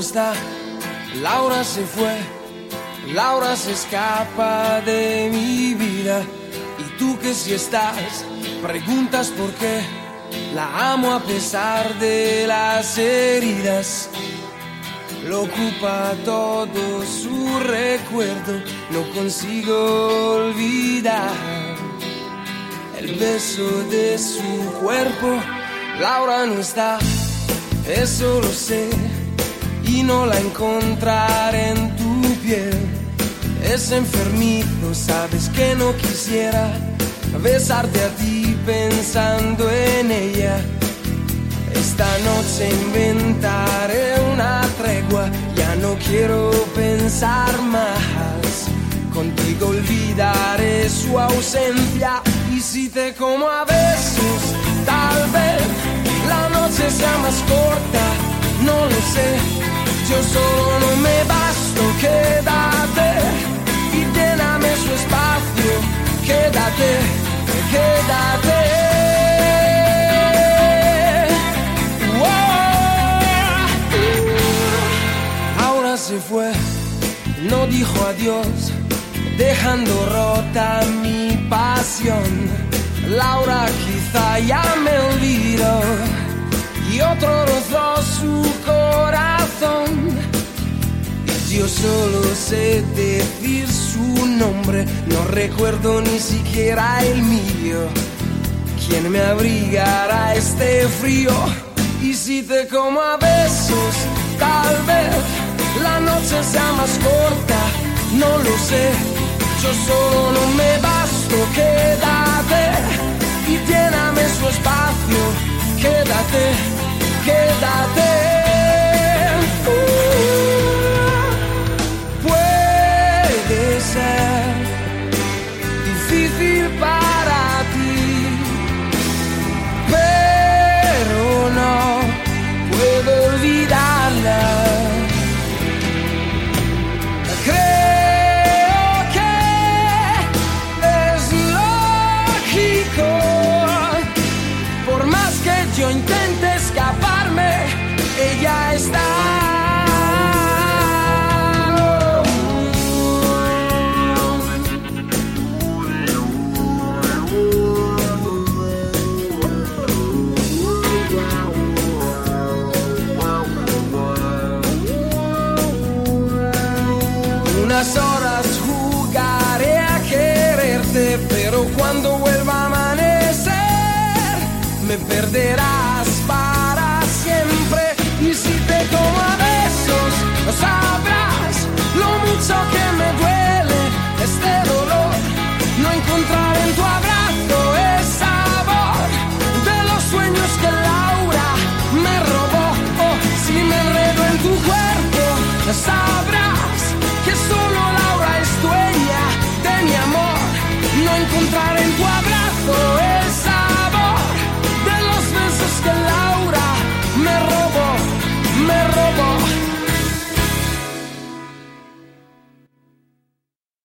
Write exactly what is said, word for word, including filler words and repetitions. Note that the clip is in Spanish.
está, Laura se fue, Laura se escapa de mi vida. Y tú que si estás, preguntas por qué la amo a pesar de las heridas. Lo ocupa todo su recuerdo, no consigo olvidar el beso de su cuerpo. Laura no está, eso lo sé, y no la encontraré en tu piel. Es enfermizo, sabes que no quisiera besarte a ti pensando en ella. Esta noche inventaré una tregua, ya no quiero pensar más. Contigo olvidaré su ausencia, y si te como a besos, tal vez la noche sea más corta, no lo sé. Yo solo no me basto, quédate y lléname su espacio. Quédate, quédate. Se fue, no dijo adiós, dejando rota mi pasión. Laura quizá ya me olvidó y otro rozó su corazón. Y yo solo sé decir su nombre, no recuerdo ni siquiera el mío. ¿Quién me abrigará este frío? Y si te como a besos, tal vez la noche sea más corta, no lo sé. Yo solo no me basto, quédate y lléname su espacio. Quédate, quédate. Uh, puede ser difícil para ti, pero no puedo olvidarla. Yo intento escaparme, ella está. Unas horas jugaré a quererte, pero cuando vuelva a amanecer me perderás para siempre. Y si te como a besos, sabrás lo mucho que me duele este dolor. No encontrar en tu abrazo el sabor de los sueños que Laura me robó. Oh, si me enredo en tu cuerpo, sabes